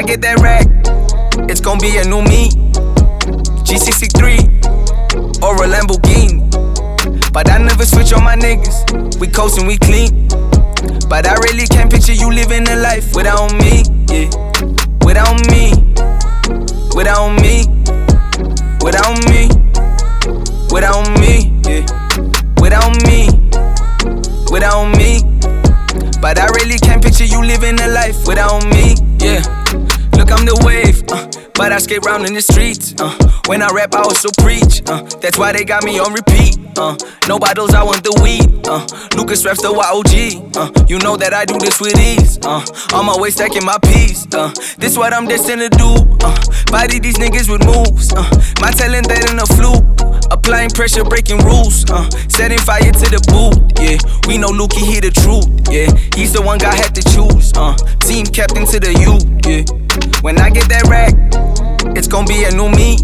get that rack, it's gon' be a new me. G63 or a Lamborghini. But I never switch on my niggas. We coastin', we clean. But I really can't picture you living a life without me, yeah. Without me, without me, without me, without me, yeah. Without me, without me. But I really can't picture you living a life without me, yeah. Look, I'm the wave, but I skate round in the streets. When I rap, I also preach. That's why they got me on repeat. No bottles, I want the weed. Lucas raps the YOG. You know that I do this with ease. On my way stacking my peas. This what I'm destined to do. Body these niggas with moves. My talent that in a fluke. Applying pressure, breaking rules. Setting fire to the booth. Yeah, we know Lukey, he the truth. Yeah, he's the one God had to choose. Team captain to the U. Yeah, when I get that rack, it's gon' be a new me.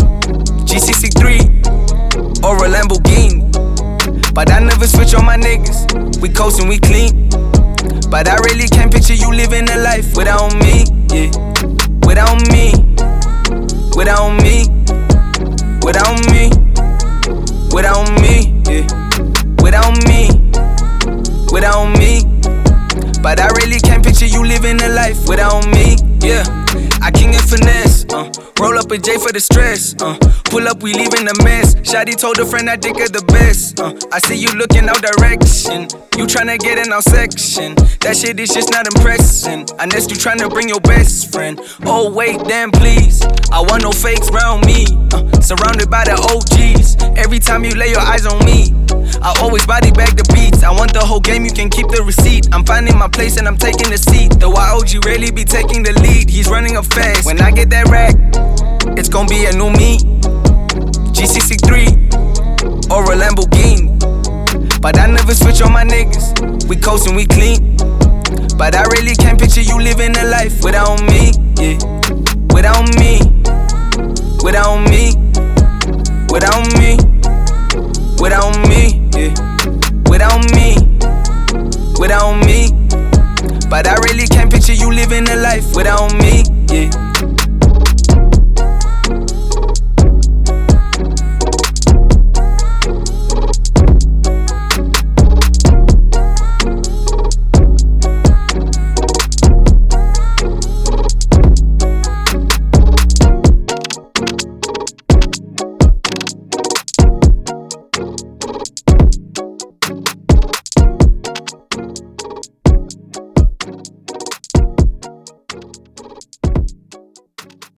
G63 or a Lamborghini. But I never switch on my niggas. We coastin', we clean. But I really can't picture you living a life without me, yeah. Without me, without me, without me, without me, yeah. Without me, without me. But I really can't picture you living a life without me, yeah. I king and finesse, roll up a J for the stress, pull up, we leaving a mess. Shawty told a friend I think her the best, I see you looking out direction. You tryna get in our section, that shit is just not impressing. Unless you tryna bring your best friend. Oh wait, damn please, I want no fakes round me, surrounded by the OGs. Every time you lay your eyes on me, I always body bag the beats. I want the whole game, you can keep the receipt. I'm finding my place and I'm taking the seat. The YOG really be taking the lead, he's running up fast. When I get that rack, it's gon' be a new me. G63 or a Lamborghini. But I never switch on my niggas. We coastin', we clean. But I really can't picture you living a life without me, yeah. Without me, without me, without me, without me, yeah. Without me, without me. But I really can't picture you living a life without me, yeah.